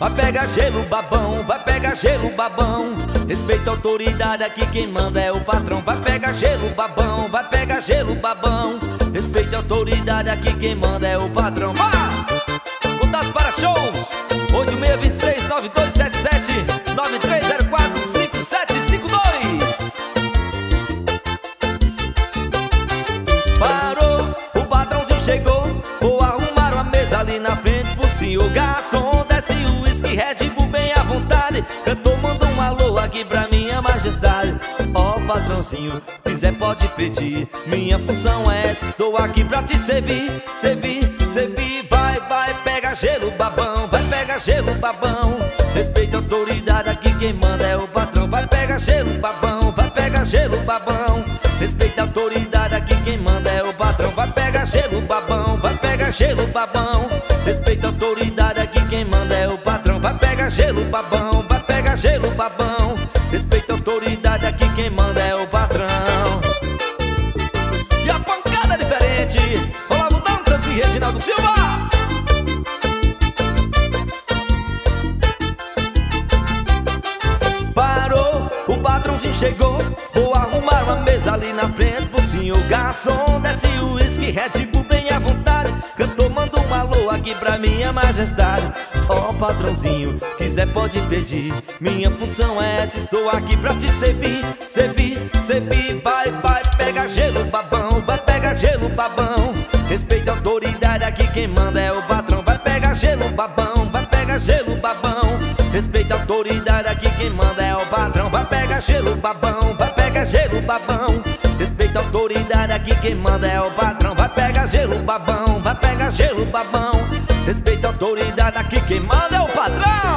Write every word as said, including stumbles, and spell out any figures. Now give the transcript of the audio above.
Vai pegar gelo, babão, vai pegar gelo, babão. Respeita a autoridade, aqui quem manda é o patrão. Vai pegar gelo, babão, vai pegar gelo, babão. Respeita a autoridade, aqui quem manda é o patrão. Vá! Contato para shows oito seis dois seis, nove dois sete sete, nove três zero quatro, cinco sete cinco dois. Parou, o patrãozinho chegou. Vou arrumar uma mesa ali na frente pro senhor garçom. Desce o whisky, Red Bull bem à vontade. Cantor manda um alô aqui pra minha majestade. Ó oh, patrãozinho, quiser pode pedir. Minha função é essa, estou aqui pra te servir. Servir, servir, vai, vai. Pega gelo, babão, vai pegar gelo, babão. Respeita a autoridade, aqui quem manda é o patrão. Vai pegar gelo, babão, vai pegar gelo, babão. Respeita a autoridade, aqui quem manda é o patrão. Vai pegar gelo, babão, vai pegar gelo, babão. Respeita a autoridade, aqui quem manda é o patrão. Vai pegar gelo, babão, vai pegar gelo, babão. Respeita a autoridade, aqui quem manda é o patrão. E a pancada é diferente. Olavo Dantas e Reginaldo Silva. Parou, o patrãozinho chegou. Vou arrumar uma mesa ali na frente pro senhor garçom. Desce o whisky, Red Bull bem à vontade. Cantor manda um alô aqui pra minha majestade. Ó oh, patrãozinho, quiser pode pedir. Minha função é essa, estou aqui pra te servir. Servir, servir, vai, vai. Pega gelo, babão, vai pegar gelo, babão. Respeita a autoridade, aqui quem manda é o patrão. Vai pegar gelo, babão, vai pegar gelo, babão. Respeita a autoridade, aqui quem manda é o patrão. Vai pegar gelo, babão, vai pegar gelo, babão. Respeita a autoridade, aqui quem manda é o patrão. Vai pegar gelo, babão, vai pegar gelo, babão. Respeita a autoridade, aqui quem manda é o patrão.